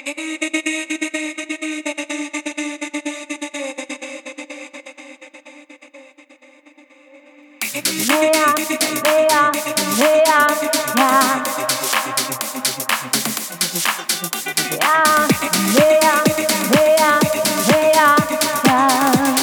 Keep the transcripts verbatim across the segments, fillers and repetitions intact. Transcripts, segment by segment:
Yeah, yeah, yeah, yeah. Yeah, yeah, yeah, yeah, yeah.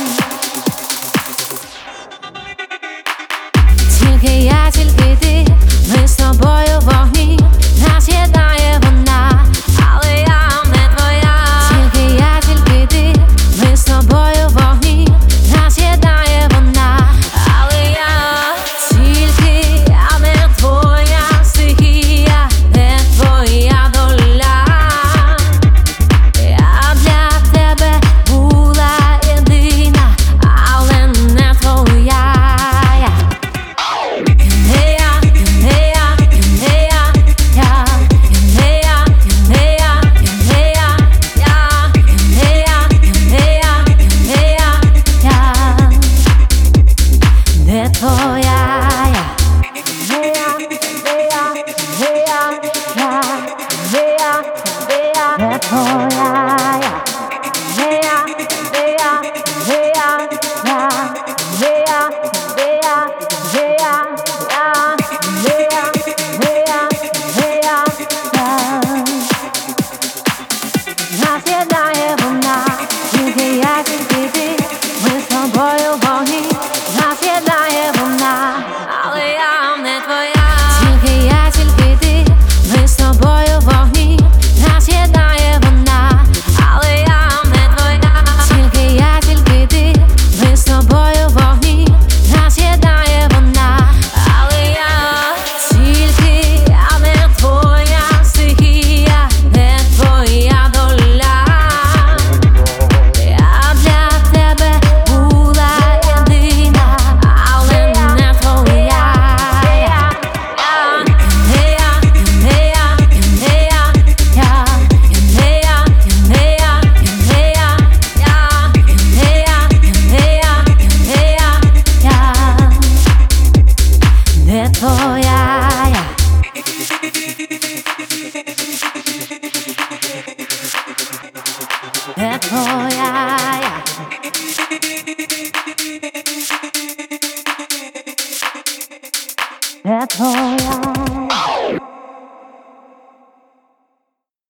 Тільки я, тільки ти, ми з тобою в вогні, нас єднає вона, але я не твоя. Тільки я, тільки ти, ми з тобою в вогні, нас єднає вона, але я тільки я не твоя стихія, не твоя доля. Я для тебе була єдина, але не твоя. Нас єднає вона, тільки я, тільки ти, ми з тобою в вогні, нас єднає вона, але я не твоя. Тільки я, тільки ти, ми з тобою в вогні, нас єднає вона, але я не твоя. Тільки я, тільки ти, ми з тобою в вогні, нас єднає вона, але я тільки я не твоя стихія, не твоя доля. Я для тебе була єдина, але не твоя. Не твоя, не твоя, не твоя.